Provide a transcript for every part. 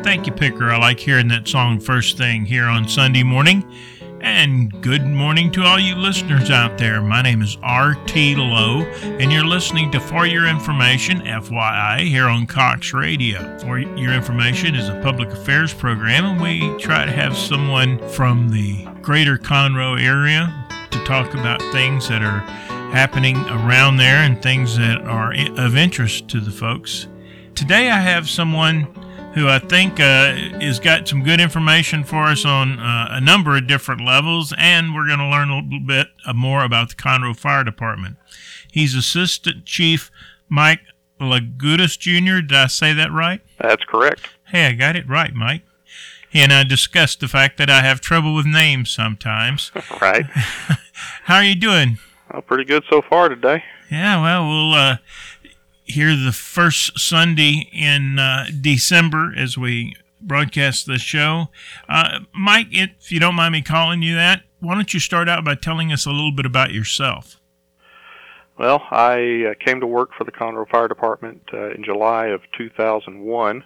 Thank you, Picker. I like hearing that song first thing here on Sunday morning. And good morning to all you listeners out there. My name is R.T. Lowe, and you're listening to For Your Information, FYI, here on Cox Radio. For Your Information is a public affairs program, and we try to have someone from the greater Conroe area to talk about things that are happening around there and things that are of interest to the folks. Today I have someone who I think has got some good information for us on a number of different levels, and we're going to learn a little bit more about the Conroe Fire Department. He's Assistant Chief Mike Lagudas Jr. Did I say that right? That's correct. Hey, I got it right, Mike. He and I discussed the fact that I have trouble with names sometimes. Right. How are you doing? Well, pretty good so far today. Yeah, well, we'll here the first Sunday in December as we broadcast the show. Mike, if you don't mind me calling you that, why don't you start out by telling us a little bit about yourself? Well, I came to work for the Conroe Fire Department in July of 2001.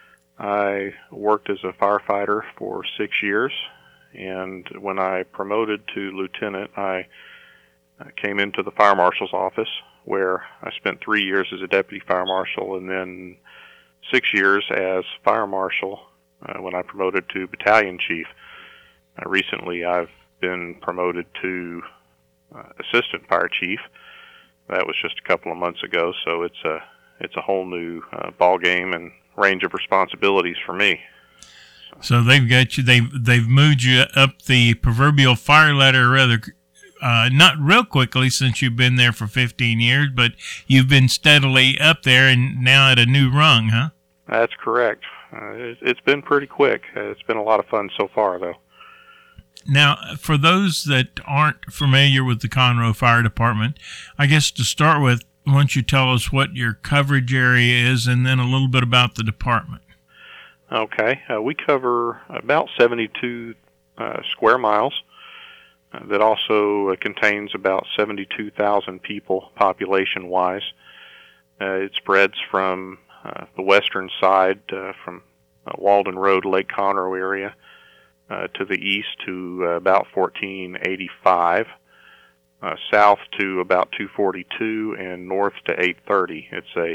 I worked as a firefighter for 6 years, and when I promoted to lieutenant, I came into the fire marshal's office, where I spent 3 years as a deputy fire marshal and then 6 years as fire marshal when I promoted to battalion chief. Recently, I've been promoted to assistant fire chief. That was just a couple of months ago, so it's a whole new ball game and range of responsibilities for me. So they've got you. They've moved you up the proverbial fire ladder rather. Not real quickly since you've been there for 15 years, but you've been steadily up there and now at a new rung, huh? That's correct. It's been pretty quick. It's been a lot of fun so far, though. Now, for those that aren't familiar with the Conroe Fire Department, I guess to start with, why don't you tell us what your coverage area is and then a little bit about the department? Okay. We cover about 72 square miles. That also contains about 72,000 people population-wise. It spreads from the western side, from Walden Road, Lake Conroe area, to the east to about 1485, south to about 242, and north to 830.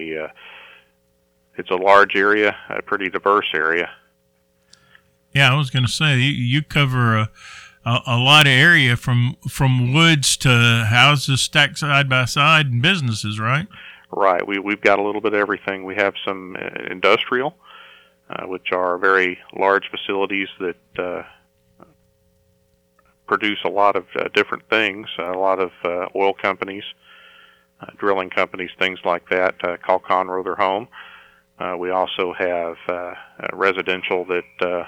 It's a large area, a pretty diverse area. Yeah, I was going to say, you cover a lot of area from woods to houses stacked side by side and businesses, right? Right. We've got a little bit of everything. We have some industrial, which are very large facilities that produce a lot of different things, a lot of oil companies, drilling companies, things like that, call Conroe their home. We also have residential that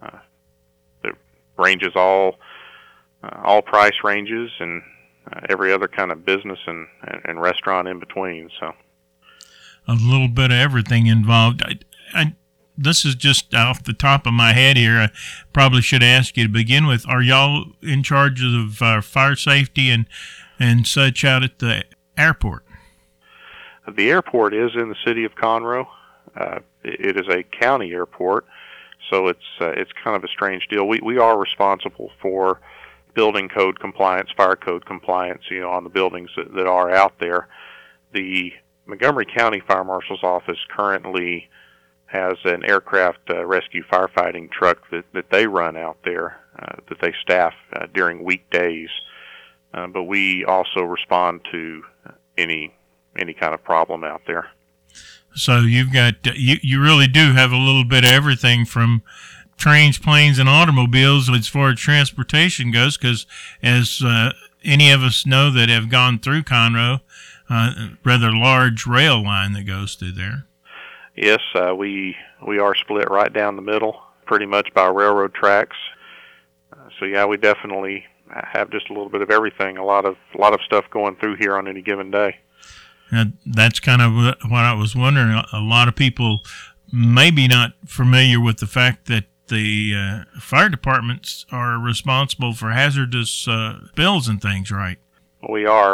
ranges all price ranges and every other kind of business and restaurant in between. So a little bit of everything involved. This is just off the top of my head here. I probably should ask you to begin with. Are y'all in charge of fire safety and such out at the airport? The airport is in the city of Conroe. It is a county airport, so it's kind of a strange deal. We are responsible for building code compliance, fire code compliance, on the buildings that are out there. The Montgomery County Fire Marshal's Office currently has an aircraft rescue firefighting truck that they run out there, that they staff during weekdays. But we also respond to any kind of problem out there. So you've got you really do have a little bit of everything from trains, planes, and automobiles as far as transportation goes, because as any of us know that have gone through Conroe, rather large rail line that goes through there. Yes, we are split right down the middle, pretty much by railroad tracks. So yeah, we definitely have just a little bit of everything. A lot of stuff going through here on any given day. And that's kind of what I was wondering. A lot of people maybe not familiar with the fact that the fire departments are responsible for hazardous spills and things, right? We are.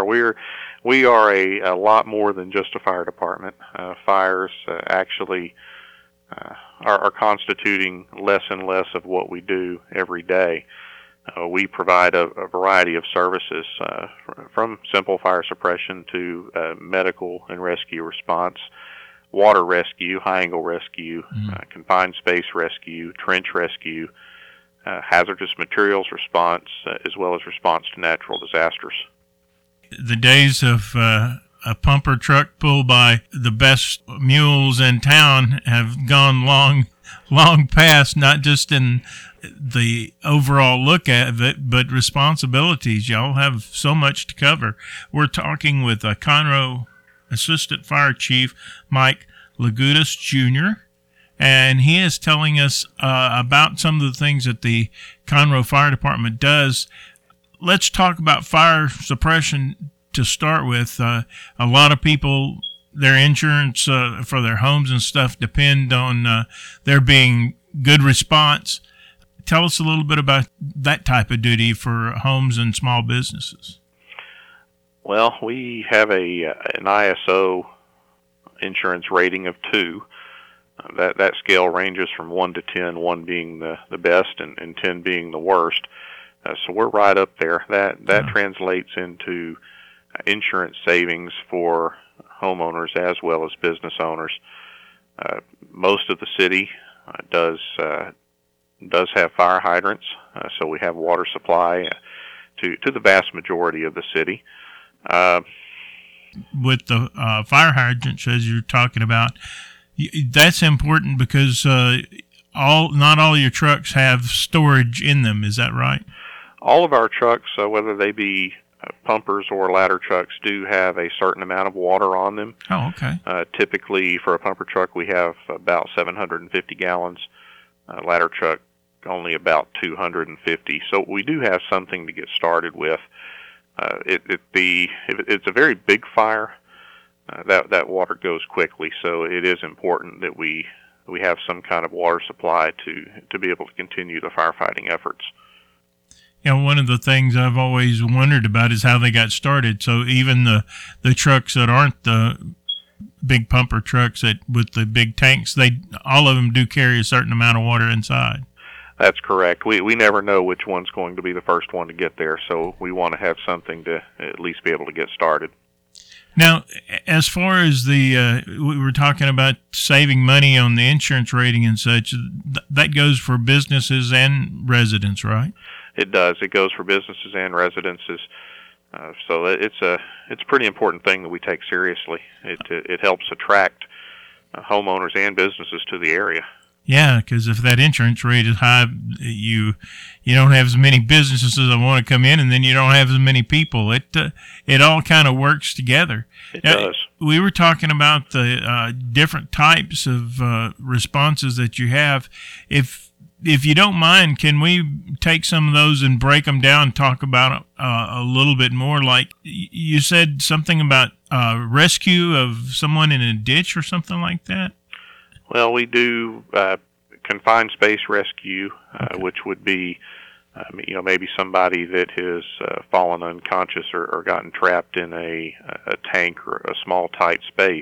We are a lot more than just a fire department. Fires actually are constituting less and less of what we do every day. We provide a variety of services, from simple fire suppression to medical and rescue response, water rescue, high-angle rescue, confined space rescue, trench rescue, hazardous materials response, as well as response to natural disasters. The days of a pumper truck pulled by the best mules in town have gone long past, not just in the overall look at it, but responsibilities. Y'all have so much to cover. We're talking with Conroe Assistant Fire Chief Mike Lagudas Jr., and he is telling us about some of the things that the Conroe Fire Department does. Let's talk about fire suppression to start with. A lot of people, their insurance for their homes and stuff depend on there being good response. Tell us a little bit about that type of duty for homes and small businesses. Well, we have an ISO insurance rating of 2. That scale ranges from 1 to 10, 1 being the best and 10 being the worst. So we're right up there. That translates into insurance savings for homeowners as well as business owners. Most of the city does have fire hydrants, so we have water supply to the vast majority of the city. With the fire hydrants, as you're talking about, that's important because not all your trucks have storage in them. Is that right? All of our trucks, whether they be pumpers or ladder trucks, do have a certain amount of water on them. Oh, okay. Typically, for a pumper truck, we have about 750 gallons. Ladder truck, only about 250. So we do have something to get started with. If it's a very big fire, that water goes quickly. So it is important that we have some kind of water supply to be able to continue the firefighting efforts. One of the things I've always wondered about is how they got started. So even the trucks that aren't the big pumper trucks with the big tanks, all of them do carry a certain amount of water inside. That's correct. We never know which one's going to be the first one to get there, so we want to have something to at least be able to get started. Now, as far as we were talking about saving money on the insurance rating and such, that goes for businesses and residents, right? It does. It goes for businesses and residences. So it's a pretty important thing that we take seriously. It helps attract homeowners and businesses to the area. Yeah, because if that insurance rate is high, you don't have as many businesses that want to come in, and then you don't have as many people. It all kind of works together. It does. We were talking about the different types of responses that you have. If you don't mind, can we take some of those and break them down and talk about a little bit more? Like you said something about rescue of someone in a ditch or something like that? Well, we do confined space rescue, which would be, maybe somebody that has fallen unconscious or gotten trapped in a tank or a small, tight space.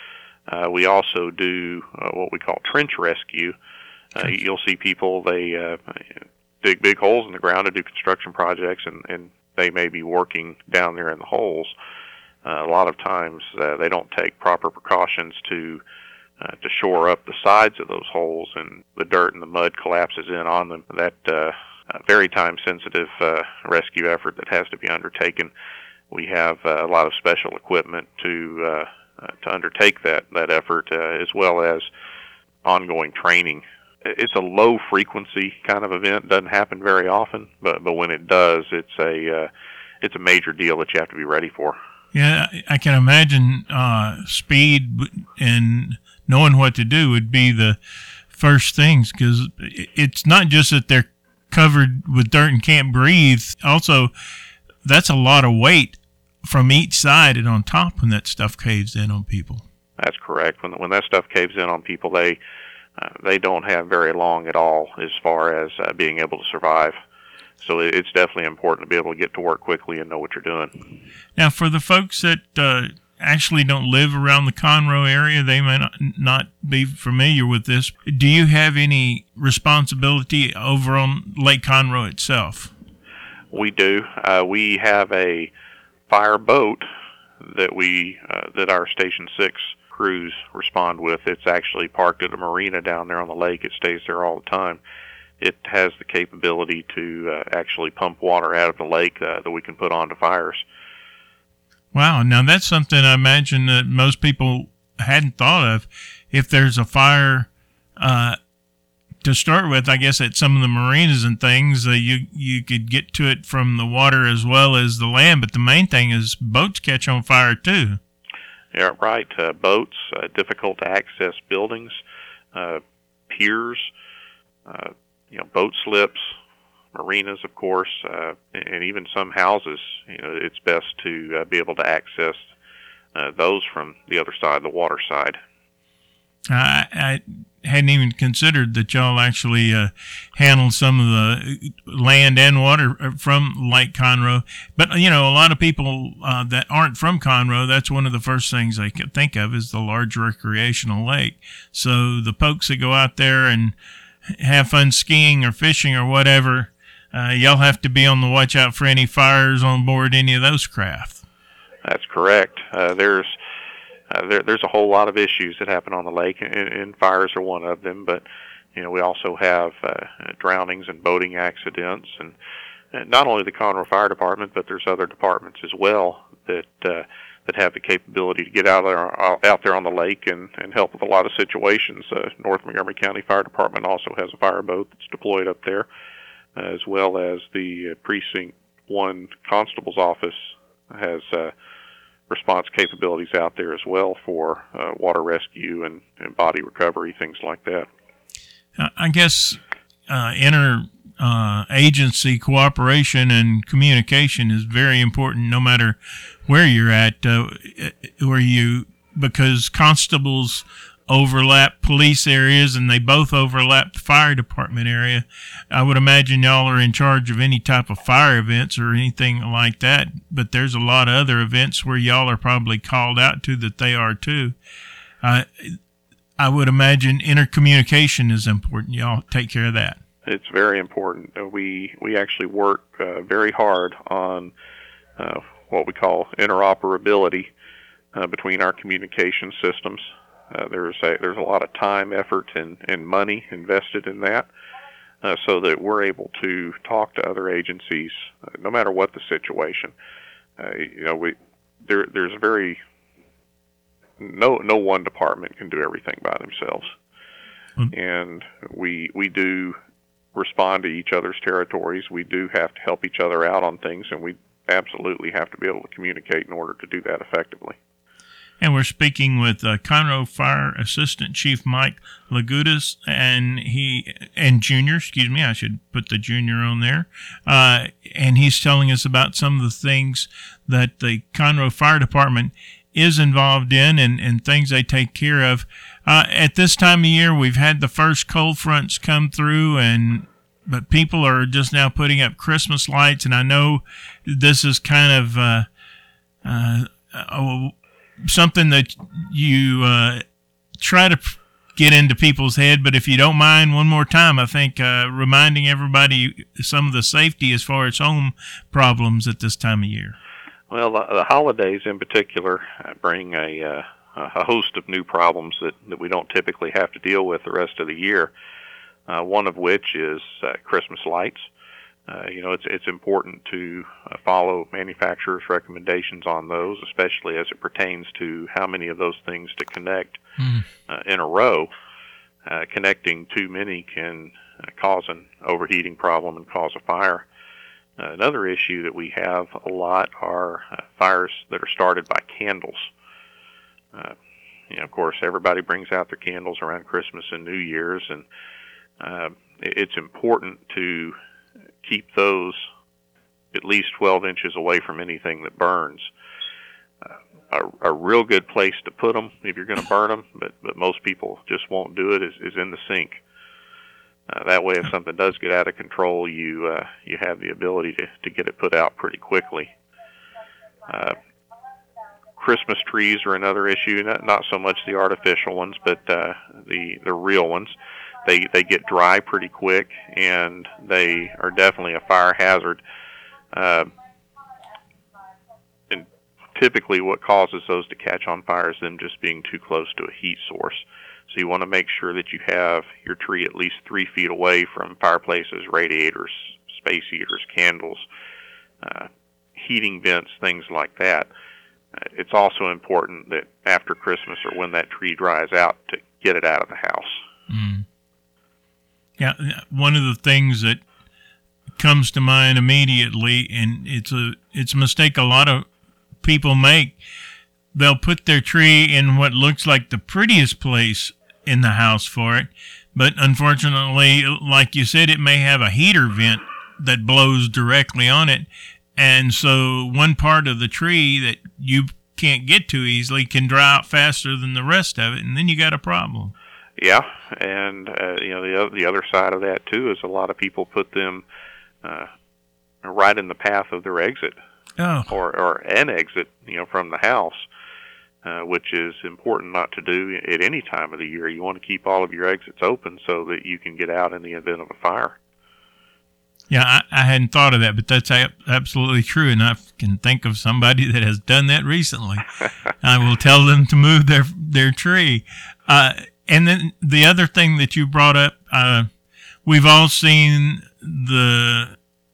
We also do what we call trench rescue. You'll see people, they dig big holes in the ground to do construction projects, and they may be working down there in the holes. A lot of times they don't take proper precautions to shore up the sides of those holes, and the dirt and the mud collapses in on them. That very time-sensitive rescue effort that has to be undertaken. We have a lot of special equipment to undertake that effort, as well as ongoing training. It's a low-frequency kind of event. Doesn't happen very often, but when it does, it's a major deal that you have to be ready for. Yeah, I can imagine speed and knowing what to do would be the first things, because it's not just that they're covered with dirt and can't breathe. Also, that's a lot of weight from each side and on top when that stuff caves in on people. That's correct. When that stuff caves in on people, they don't have very long at all as far as being able to survive. So it's definitely important to be able to get to work quickly and know what you're doing. Now, for the folks that actually don't live around the Conroe area, they may not be familiar with this. Do you have any responsibility over on Lake Conroe itself? We do. We have a fire boat that that our Station 6 crews respond with. It's actually parked at a marina down there on the lake. It stays there all the time. It has the capability to actually pump water out of the lake that we can put onto fires. Wow. Now, that's something I imagine that most people hadn't thought of. If there's a fire to start with, I guess at some of the marinas and things, you could get to it from the water as well as the land. But the main thing is boats catch on fire, too. Yeah, right. Boats, difficult to access buildings, piers, boat slips, marinas, of course, and even some houses. It's best to be able to access those from the other side, the water side. I hadn't even considered that y'all actually handle some of the land and water from Lake Conroe. But, a lot of people that aren't from Conroe, that's one of the first things they can think of is the large recreational lake. So the folks that go out there and have fun skiing or fishing or whatever, y'all have to be on the watch out for any fires on board any of those craft. That's correct. There's a whole lot of issues that happen on the lake, and fires are one of them. But we also have drownings and boating accidents, and not only the Conroe Fire Department, but there's other departments as well that have the capability to get out there on the lake and help with a lot of situations. North Montgomery County Fire Department also has a fire boat that's deployed up there, as well as the Precinct 1 Constable's Office has response capabilities out there as well for water rescue and body recovery, things like that. I guess inter-agency cooperation and communication is very important no matter where you're at, because constables overlap police areas and they both overlap the fire department area. I would imagine y'all are in charge of any type of fire events or anything like that, but there's a lot of other events where y'all are probably called out to that they are too. I would imagine intercommunication is important. Y'all take care of that. It's very important. We actually work very hard on what we call interoperability between our communication systems. There's a lot of time, effort, and money invested in that, so that we're able to talk to other agencies no matter what the situation. There's no one department can do everything by themselves, and we do respond to each other's territories. We do have to help each other out on things, and we absolutely have to be able to communicate in order to do that effectively. And we're speaking with Conroe Fire Assistant Chief Mike Lagudas, and Junior, excuse me, I should put the Junior on there. And he's telling us about some of the things that the Conroe Fire Department is involved in and things they take care of. At this time of year, we've had the first cold fronts come through, but people are just now putting up Christmas lights, and I know this is kind of something that you try to get into people's head, but if you don't mind, one more time, I think reminding everybody some of the safety as far as home problems at this time of year. Well, the holidays in particular bring a host of new problems that we don't typically have to deal with the rest of the year, one of which is Christmas lights. It's important to follow manufacturers' recommendations on those, especially as it pertains to how many of those things to connect in a row. Connecting too many can cause an overheating problem and cause a fire. Another issue that we have a lot are fires that are started by candles. Of course, everybody brings out their candles around Christmas and New Year's, and it's important to keep those at least 12 inches away from anything that burns. A real good place to put them if you're going to burn them, but most people just won't do it, is in the sink. That way, if something does get out of control, you have the ability to get it put out pretty quickly. Christmas trees are another issue. Not so much the artificial ones, but the real ones. They get dry pretty quick, and they are definitely a fire hazard. And typically, what causes those to catch on fire is them just being too close to a heat source. So you want to make sure that you have your tree at least 3 feet away from fireplaces, radiators, space heaters, candles, heating vents, things like that. It's also important that after Christmas or when that tree dries out to get it out of the house. Mm. Yeah, one of the things that comes to mind immediately, and it's a mistake a lot of people make, they'll put their tree in what looks like the prettiest place in the house for it, but unfortunately, like you said, it may have a heater vent that blows directly on it, and so one part of the tree that you can't get to easily can dry out faster than the rest of it, and then you got a problem. Yeah, and the other side of that too is a lot of people put them right in the path of their exit, or an exit, from the house, which is important not to do at any time of the year. You want to keep all of your exits open so that you can get out in the event of a fire. Yeah, I hadn't thought of that, but that's absolutely true, and I can think of somebody that has done that recently. I will tell them to move their tree. And then the other thing that you brought up, we've all seen the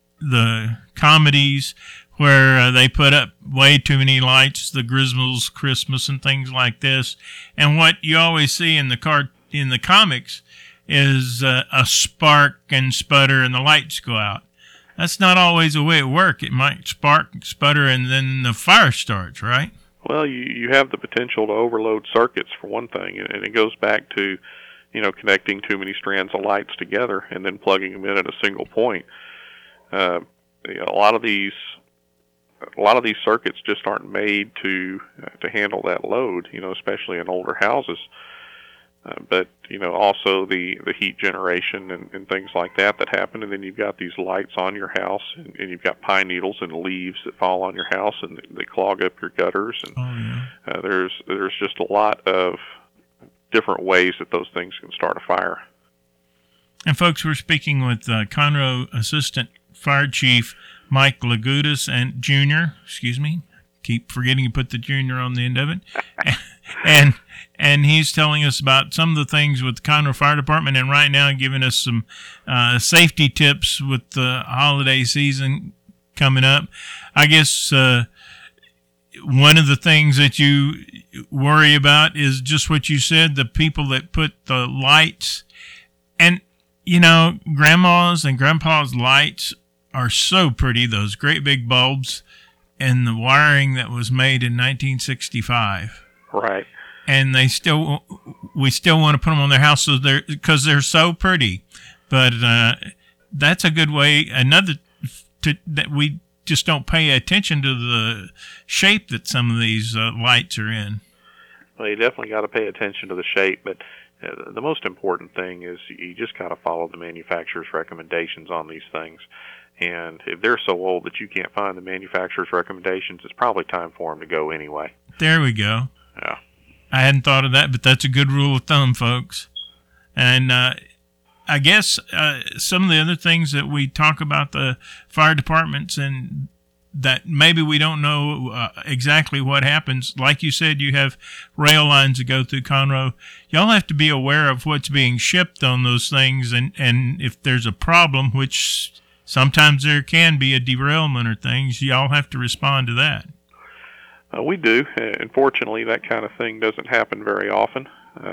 comedies where they put up way too many lights, the Griswold's Christmas and things like this. And what you always see in the comics is a spark and sputter and the lights go out. That's not always the way it works. It might spark, sputter, and then the fire starts, right? Well, you have the potential to overload circuits for one thing, and it goes back to, connecting too many strands of lights together and then plugging them in at a single point. A lot of these circuits just aren't made to handle that load, especially in older houses. But also the heat generation and things like that happen, and then you've got these lights on your house, and you've got pine needles and leaves that fall on your house, and they clog up your gutters. And there's just a lot of different ways that those things can start a fire. And folks, we're speaking with Conroe Assistant Fire Chief Mike Lagudas and Jr. Keep forgetting to put the junior on the end of it. And he's telling us about some of the things with the Conroe Fire Department, and right now giving us some safety tips with the holiday season coming up. I guess one of the things that you worry about is just what you said, the people that put the lights. And, Grandma's and Grandpa's lights are so pretty, those great big bulbs, and the wiring that was made in 1965. Right. And we still want to put them on their house because they're so pretty. But that's a good way. That we just don't pay attention to the shape that some of these lights are in. Well, you definitely got to pay attention to the shape, but the most important thing is you just got to follow the manufacturer's recommendations on these things. And if they're so old that you can't find the manufacturer's recommendations, it's probably time for them to go anyway. There we go. Yeah. I hadn't thought of that, but that's a good rule of thumb, folks. And I guess some of the other things that we talk about the fire departments and that maybe we don't know exactly what happens. Like you said, you have rail lines that go through Conroe. Y'all have to be aware of what's being shipped on those things, and if there's a problem, which sometimes there can be a derailment or things, y'all have to respond to that. We do. Unfortunately, that kind of thing doesn't happen very often.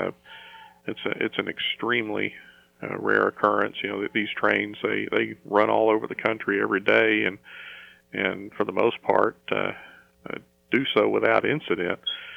It's an extremely rare occurrence. That these trains they run all over the country every day, and for the most part do so without incident.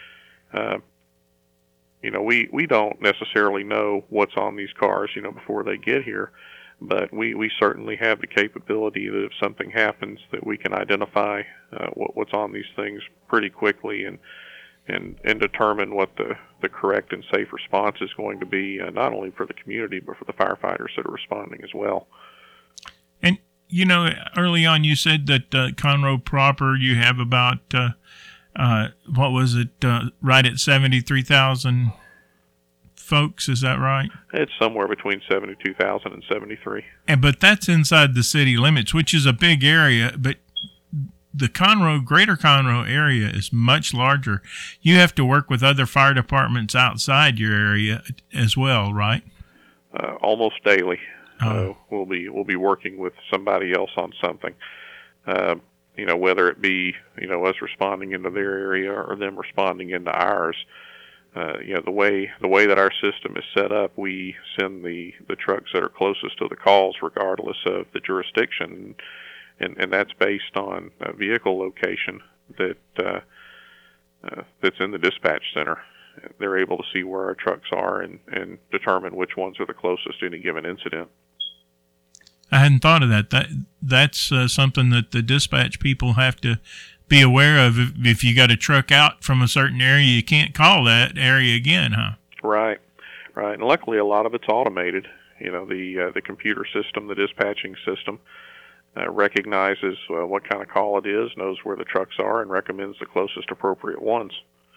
We don't necessarily know what's on these cars, before they get here. But we certainly have the capability that if something happens, that we can identify what's on these things pretty quickly and determine what the correct and safe response is going to be, not only for the community, but for the firefighters that are responding as well. And, early on you said that Conroe proper, you have about what was it, right at 73,000 folks, is that right? It's somewhere between 72,000 and 73. But that's inside the city limits, which is a big area, but the Greater Conroe area is much larger. You have to work with other fire departments outside your area as well, right? Almost daily. We'll be working with somebody else on something. Whether it be, us responding into their area or them responding into ours. The way that our system is set up, we send the trucks that are closest to the calls regardless of the jurisdiction. And that's based on a vehicle location that's in the dispatch center. They're able to see where our trucks are and determine which ones are the closest to any given incident. I hadn't thought of that. That's something that the dispatch people have to be aware of. If you got a truck out from a certain area, you can't call that area again, huh? Right. And luckily, a lot of it's automated. The computer system, the dispatching system, recognizes what kind of call it is, knows where the trucks are, and recommends the closest appropriate ones.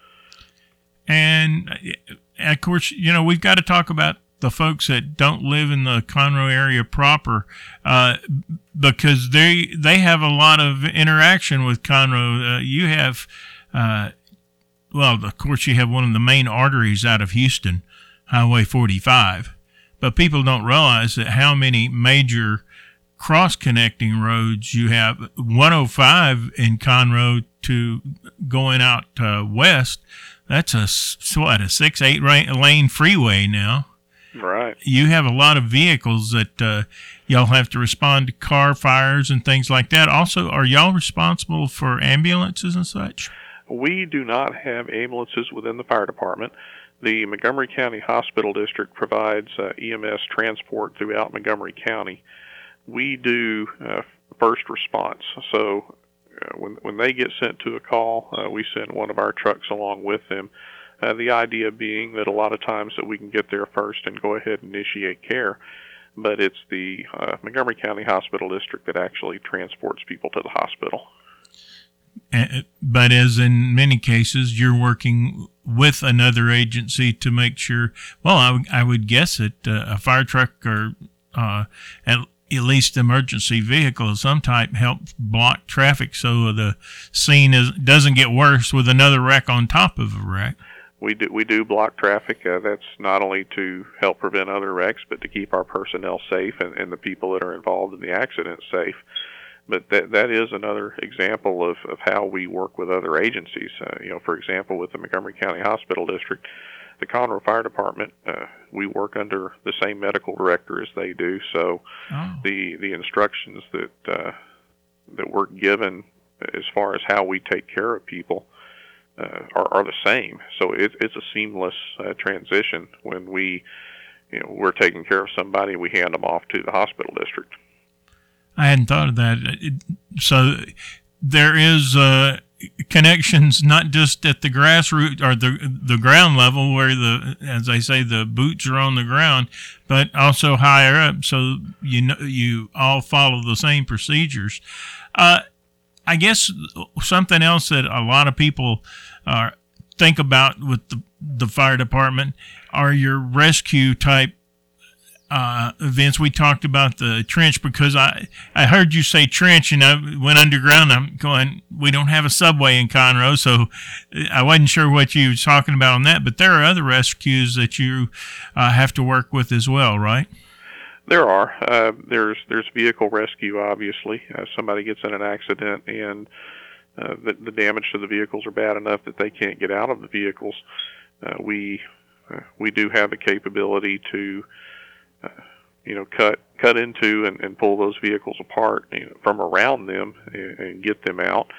And, of course, we've got to talk about the folks that don't live in the Conroe area proper, because they have a lot of interaction with Conroe. You have, of course, you have one of the main arteries out of Houston, Highway 45, but people don't realize that how many major cross-connecting roads you have. 105 in Conroe to going out west, that's a 6-8 lane freeway now. Right. You have a lot of vehicles that y'all have to respond to car fires and things like that. Also, are y'all responsible for ambulances and such? We do not have ambulances within the fire department. The Montgomery County Hospital District provides EMS transport throughout Montgomery County. We do first response. So when they get sent to a call, we send one of our trucks along with them. The idea being that a lot of times that we can get there first and go ahead and initiate care, but it's the Montgomery County Hospital District that actually transports people to the hospital. But as in many cases, you're working with another agency to make sure, I would guess that a fire truck or at least emergency vehicle of some type helps block traffic so the scene doesn't get worse with another wreck on top of a wreck. We do block traffic. That's not only to help prevent other wrecks, but to keep our personnel safe and the people that are involved in the accident safe. But that is another example of how we work with other agencies. For example, with the Montgomery County Hospital District, the Conroe Fire Department, we work under the same medical director as they do. So the instructions that we're given as far as how we take care of people are the same. So it's a seamless transition when we're taking care of somebody, we hand them off to the hospital district. I hadn't thought of that. So there is connections not just at the grassroots or the ground level where as I say, the boots are on the ground, but also higher up. So you all follow the same procedures. I guess something else that a lot of people think about with the fire department are your rescue type events. We talked about the trench because I heard you say trench and I went underground. I'm going, we don't have a subway in Conroe, so I wasn't sure what you were talking about on that, but there are other rescues that you have to work with as well, right? There are. There's vehicle rescue, obviously. Somebody gets in an accident and the damage to the vehicles are bad enough that they can't get out of the vehicles. We do have the capability to cut into and pull those vehicles apart from around them and get them out.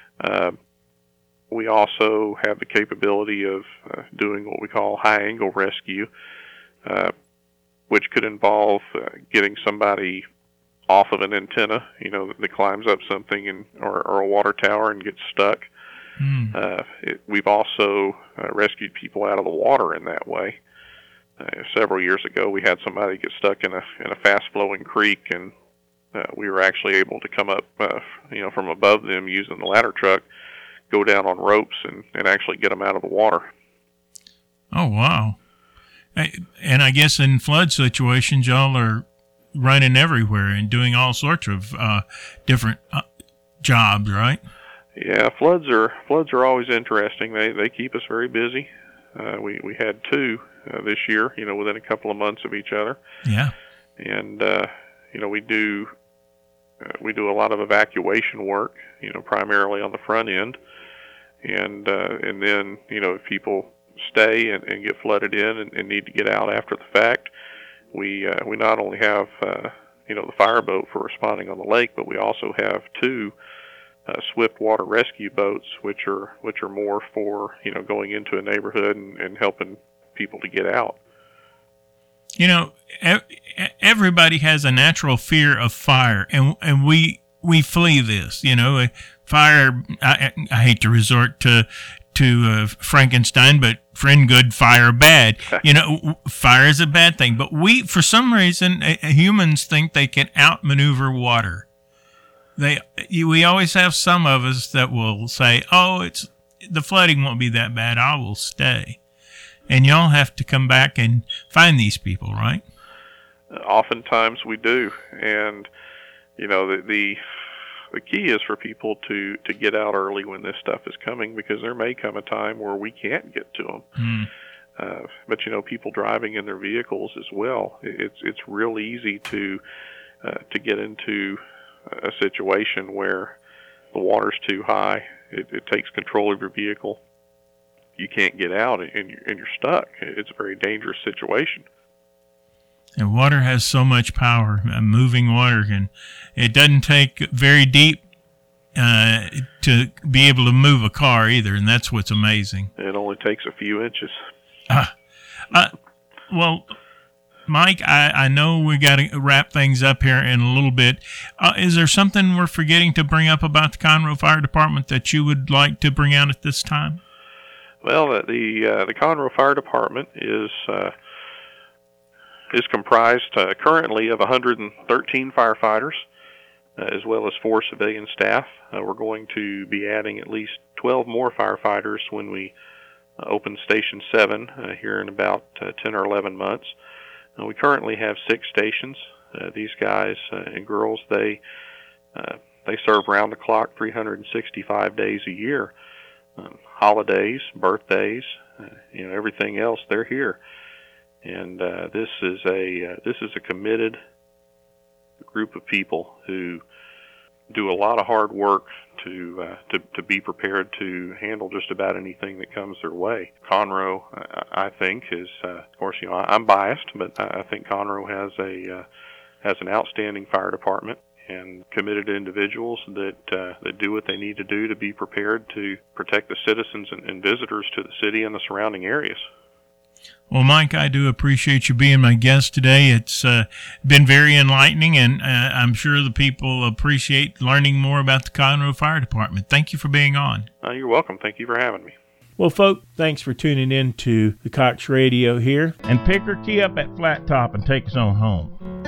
We also have the capability of doing what we call high-angle rescue, which could involve getting somebody off of an antenna, that climbs up something or a water tower and gets stuck. We've also rescued people out of the water in that way. Several years ago, we had somebody get stuck in a fast-flowing creek, and we were actually able to come up, from above them using the ladder truck, go down on ropes and actually get them out of the water. Oh, wow. And I guess in flood situations, y'all are running everywhere and doing all sorts of different jobs, right? Yeah, floods are always interesting. They keep us very busy. We had two this year, within a couple of months of each other. Yeah. And we do a lot of evacuation work, primarily on the front end, and then if people stay and get flooded in and need to get out after the fact, we not only have the fireboat for responding on the lake, but we also have two swift water rescue boats, which are more for going into a neighborhood and helping people to get out. Everybody has a natural fear of fire, and we flee this. Fire. I hate to resort to Frankenstein, but friend good, fire bad. Fire is a bad thing, but for some reason, humans think they can outmaneuver water. We always have some of us that will say, "Oh, the flooding won't be that bad. I will stay," and y'all have to come back and find these people, right? Oftentimes we do, and the key is for people to get out early when this stuff is coming, because there may come a time where we can't get to them. But people driving in their vehicles as well, it's real easy to get into a situation where the water's too high. It takes control of your vehicle. You can't get out, and you're stuck. It's a very dangerous situation. And water has so much power, moving water, and it doesn't take very deep to be able to move a car either, and that's what's amazing. It only takes a few inches. Well, Mike, I know we got to wrap things up here in a little bit. Is there something we're forgetting to bring up about the Conroe Fire Department that you would like to bring out at this time? Well, the Conroe Fire Department is comprised currently of 113 firefighters, as well as 4 civilian staff. We're going to be adding at least 12 more firefighters when we open Station 7 here in about 10 or 11 months. We currently have 6 stations. These guys and girls, they serve round the clock 365 days a year. Holidays, birthdays, everything else, they're here. And this is a committed group of people who do a lot of hard work to be prepared to handle just about anything that comes their way. Conroe, I think, is of course, I'm biased, but I think Conroe has an outstanding fire department and committed individuals that do what they need to do to be prepared to protect the citizens and visitors to the city and the surrounding areas. Well, Mike, I do appreciate you being my guest today. It's been very enlightening, and I'm sure the people appreciate learning more about the Conroe Fire Department. Thank you for being on. You're welcome. Thank you for having me. Well, folks, thanks for tuning in to the Cox Radio here. And pick or key up at Flat Top and take us on home.